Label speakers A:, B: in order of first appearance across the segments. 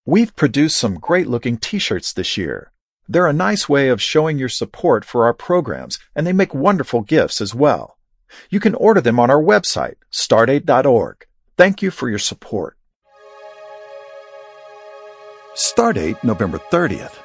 A: We've produced some great-looking t-shirts this year. They're a nice way of showing your support for our programs, and they make wonderful gifts as well. You can order them on our website, stardate.org. Thank you for your support. Stardate, November 30th.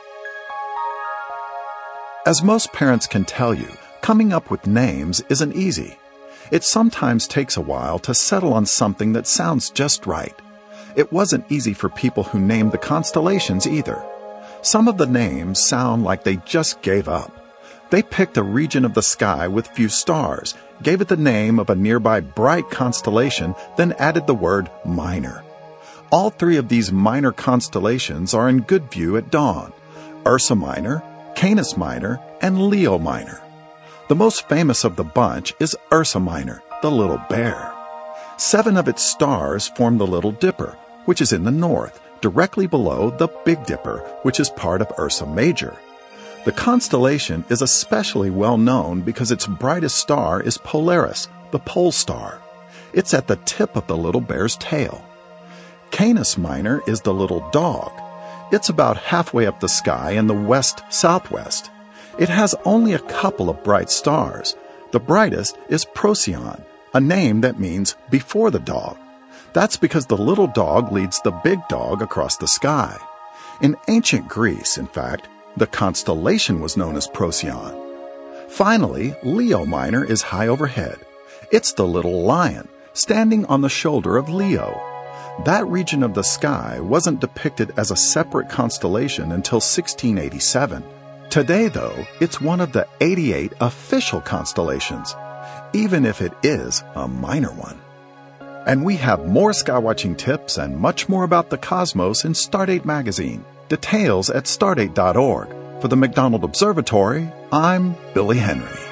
A: As most parents can tell you, coming up with names isn't easy. It sometimes takes a while to settle on something that sounds just right. It wasn't easy for people who named the constellations either. Some of the names sound like they just gave up. They picked a region of the sky with few stars, gave it the name of a nearby bright constellation, then added the word minor. All three of these minor constellations are in good view at dawn: Ursa Minor, Canis Minor, and Leo Minor. The most famous of the bunch is Ursa Minor, the Little Bear. 7 of its stars form the Little Dipper, which is in the north, directly below the Big Dipper, which is part of Ursa Major. The constellation is especially well known because its brightest star is Polaris, the pole star. It's at the tip of the Little Bear's tail. Canis Minor is the Little Dog. It's about halfway up the sky in the west-southwest. It has only a couple of bright stars. The brightest is Procyon, a name that means before the dog. That's because the little dog leads the big dog across the sky. In ancient Greece, in fact, the constellation was known as Procyon. Finally, Leo Minor is high overhead. It's the little lion, standing on the shoulder of Leo. That region of the sky wasn't depicted as a separate constellation until 1687. Today, though, it's one of the 88 official constellations, even if it is a minor one. And we have more skywatching tips and much more about the cosmos in Stardate magazine. Details at stardate.org. For the McDonald Observatory, I'm Billy Henry.